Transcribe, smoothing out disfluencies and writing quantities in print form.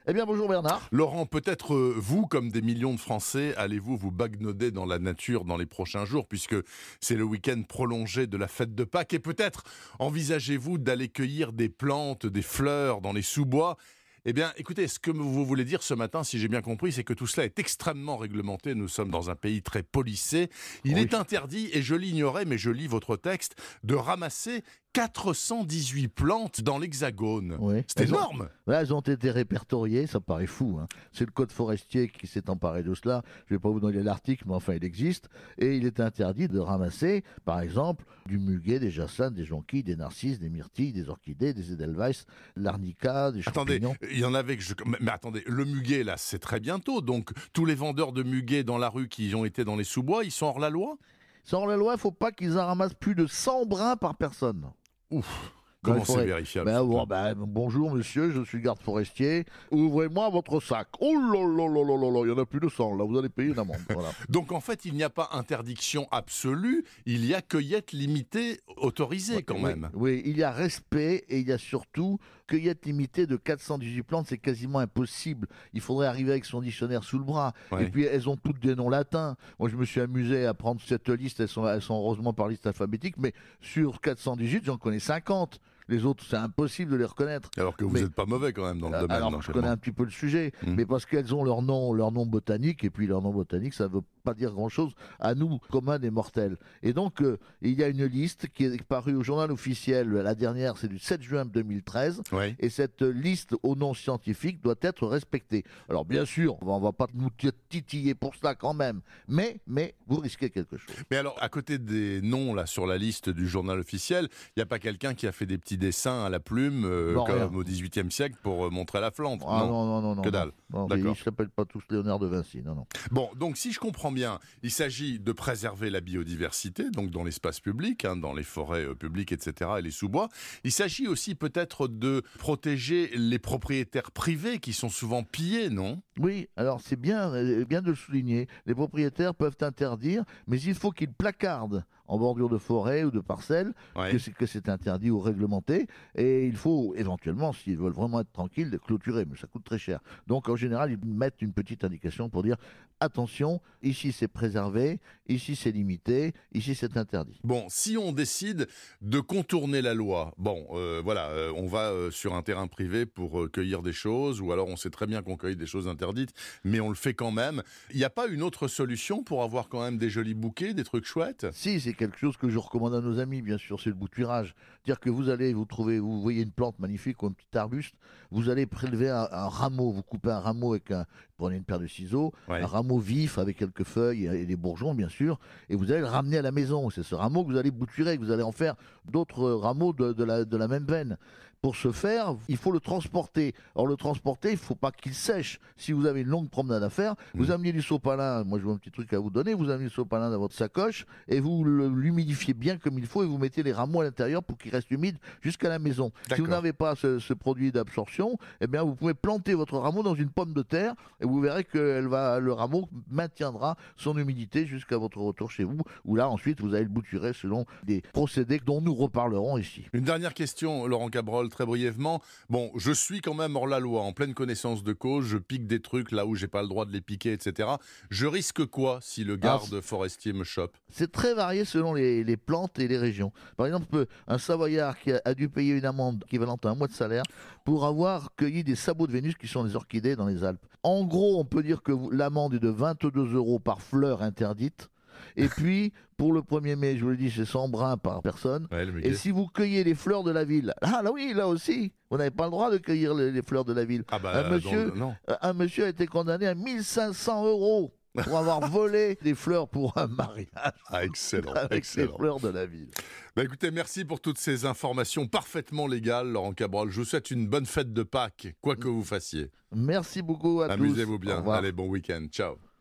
Eh bien, bonjour Bernard. Laurent, peut-être vous, comme des millions de Français, allez-vous vous bagnoder dans la nature dans les prochains jours, puisque c'est le week-end prolongé de la fête de Pâques, et peut-être envisagez-vous d'aller cueillir des plantes, des fleurs dans les sous-bois. Eh bien, écoutez, ce que vous voulez dire ce matin, si j'ai bien compris, c'est que tout cela est extrêmement réglementé. Nous sommes dans un pays très policé. Il Oui. est interdit, et je l'ignorais, mais je lis votre texte, de ramasser 418 plantes dans l'Hexagone. Oui. C'est énorme. Elles ont été répertoriées, ça paraît fou, hein. C'est le code forestier qui s'est emparé de cela. Je ne vais pas vous donner l'article, mais enfin, il existe. Et il est interdit de ramasser, par exemple, du muguet, des jasmines, des jonquilles, des narcisses, des myrtilles, des orchidées, des edelweiss, de l'arnica, des Attendez, champignons. il y en avait que je... Mais attendez, le muguet, là, c'est très bientôt. Donc, tous les vendeurs de muguet dans la rue qui ont été dans les sous-bois, ils sont hors la loi? Sans la loi, il ne faut pas qu'ils en ramassent plus de 100 brins par personne. Ouf, Dans les comment c'est forêts. vérifiable? Bonjour monsieur, je suis garde forestier. Ouvrez-moi votre sac. Oh là là là là là là, il y en a plus de 100. Là, vous allez payer une amende. Voilà. Donc, en fait, il n'y a pas interdiction absolue, il y a cueillette limitée autorisée quand Oui, même. oui, il y a respect et il y a surtout cueillette limitée de 418 plantes, c'est quasiment impossible. Il faudrait arriver avec son dictionnaire sous le bras. Ouais. Et puis elles ont toutes des noms latins. Moi je me suis amusé à prendre cette liste, elles sont heureusement par liste alphabétique, mais sur 418 j'en connais 50. Les autres, c'est impossible de les reconnaître. Alors que vous Mais- n'êtes pas mauvais quand même dans le domaine. Alors, non, je connais un petit peu le sujet, Mhm. mais parce qu'elles ont leur nom botanique, et puis leur nom botanique, ça ne veut pas dire grand-chose à nous, communs des mortels. Et donc, il y a une liste qui est parue au journal officiel, la dernière, c'est du 7 juin 2013, Oui. et cette liste au nom scientifique doit être respectée. Alors, bien sûr, on va pas nous titiller pour cela quand même, mais vous risquez quelque chose. Mais alors, à côté des noms là sur la liste du journal officiel, il n'y a pas quelqu'un qui a fait des petits dessins à la plume, Non, rien. comme au XVIIIe siècle, pour montrer la plante? Ah non, que dalle. non, D'accord. ils ne s'appellent pas tous Léonard de Vinci, non. Bon, donc si je comprends bien, il s'agit de préserver la biodiversité, donc dans l'espace public, dans les forêts publiques, etc., et les sous-bois. Il s'agit aussi peut-être de protéger les propriétaires privés qui sont souvent pillés, non? Oui, alors c'est bien de le souligner. Les propriétaires peuvent interdire, mais il faut qu'ils placardent en bordure de forêt ou de parcelle Ouais. que c'est interdit ou réglementé. Et il faut éventuellement, s'ils veulent vraiment être tranquilles, de clôturer, mais ça coûte très cher. Donc en général, ils mettent une petite indication pour dire attention, ici c'est préservé, ici c'est limité, ici c'est interdit. Bon, si on décide de contourner la loi, on va sur un terrain privé pour cueillir des choses, ou alors on sait très bien qu'on cueille des choses interdites, mais on le fait quand même. Il n'y a pas une autre solution pour avoir quand même des jolis bouquets, des trucs chouettes? Si, c'est quelque chose que je recommande à nos amis, bien sûr, c'est le bouturage. C'est-à-dire que vous voyez une plante magnifique ou un petit arbuste, vous allez prélever un rameau, vous coupez un rameau prenez une paire de ciseaux, Ouais. un rameau vif avec quelques feuilles et des bourgeons, bien sûr, et vous allez le ramener à la maison. C'est ce rameau que vous allez bouturer, que vous allez en faire d'autres rameaux de la même veine. Pour ce faire, il faut le transporter. Or, le transporter, il ne faut pas qu'il sèche. Si vous avez une longue promenade à faire, vous amenez du sopalin. Moi, je vois un petit truc à vous donner. Vous amenez du sopalin dans votre sacoche et vous l'humidifiez bien comme il faut et vous mettez les rameaux à l'intérieur pour qu'il reste humide jusqu'à la maison. Si D'accord. vous n'avez pas ce produit d'absorption, eh bien, vous pouvez planter votre rameau dans une pomme de terre et vous verrez que le rameau maintiendra son humidité jusqu'à votre retour chez vous. Où là, ensuite, vous allez le bouturer selon des procédés dont nous reparlerons ici. Une dernière question, Laurent Cabrol, très brièvement. Bon, je suis quand même hors la loi, en pleine connaissance de cause, je pique des trucs là où j'ai pas le droit de les piquer, etc. Je risque quoi si le garde forestier me chope? C'est très varié selon les plantes et les régions. Par exemple, un Savoyard qui a dû payer une amende équivalente à un mois de salaire pour avoir cueilli des sabots de Vénus qui sont des orchidées dans les Alpes. En gros, on peut dire que l'amende est de 22 € par fleur interdite. Et puis, pour le 1er mai, je vous l'ai dit, c'est 100 brins par personne. Ouais, le Et muguet. si vous cueillez les fleurs de la ville, là oui, là aussi, vous n'avez pas le droit de cueillir les fleurs de la ville. Ah bah, non. Un monsieur a été condamné à 1500 € pour avoir volé des fleurs pour un mariage Ah, excellent, avec les excellent. fleurs de la ville. Bah écoutez, merci pour toutes ces informations parfaitement légales, Laurent Cabrol. Je vous souhaite une bonne fête de Pâques, quoi que vous fassiez. Merci beaucoup à tous. Amusez-vous Au bien. revoir. Allez, bon week-end. Ciao.